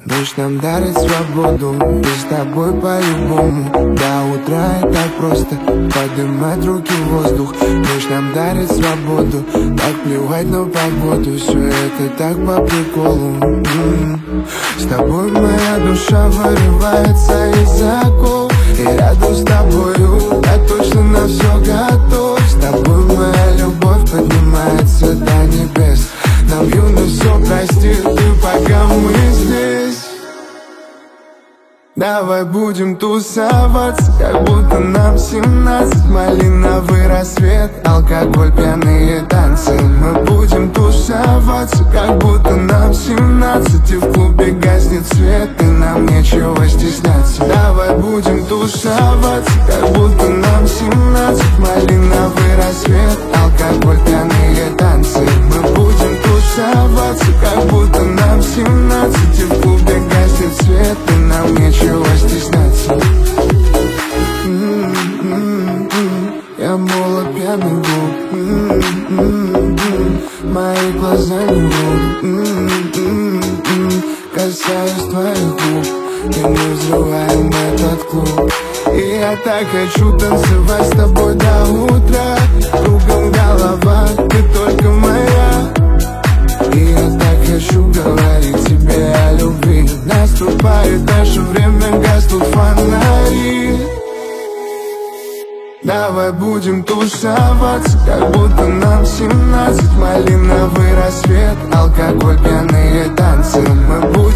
Дождь нам дарит свободу, и с тобой по-любому. До утра и так просто поднимать руки в воздух. Дождь нам дарит свободу, так плевать на погоду. Все это так по приколу. С тобой моя душа вырывается из оков. И рядом с тобою я точно на все готов. С тобой моя любовь поднимается до небес. Нам юность все простит, и пока мы здесь. Давай будем тусоваться, как будто нам 17. Малиновый рассвет, алкоголь, пьяные танцы. Мы будем тусоваться, как будто нам 17. И в клубе гаснет свет, и нам нечего стесняться. Давай будем тусоваться, как будто нам 17. Малиновый рассвет, алкоголь, пьяные танцы. Мы будем тусоваться, как будто нам 17. И в клубе гаснет свет, и нам нечего стесняться. Я молод, пьяный губ. Мои глаза не врут. Касаюсь твоих губ, и мы взрываем этот клуб. И я так хочу танцевать с тобой до утра. Кругом голова, ты только моя. И я так хочу говорить тебе о любви. Наступает наше время, гаснут фонари. Давай будем тусоваться, как будто нам 17. Малиновый рассвет, алкоголь, пьяные танцы. Мы будем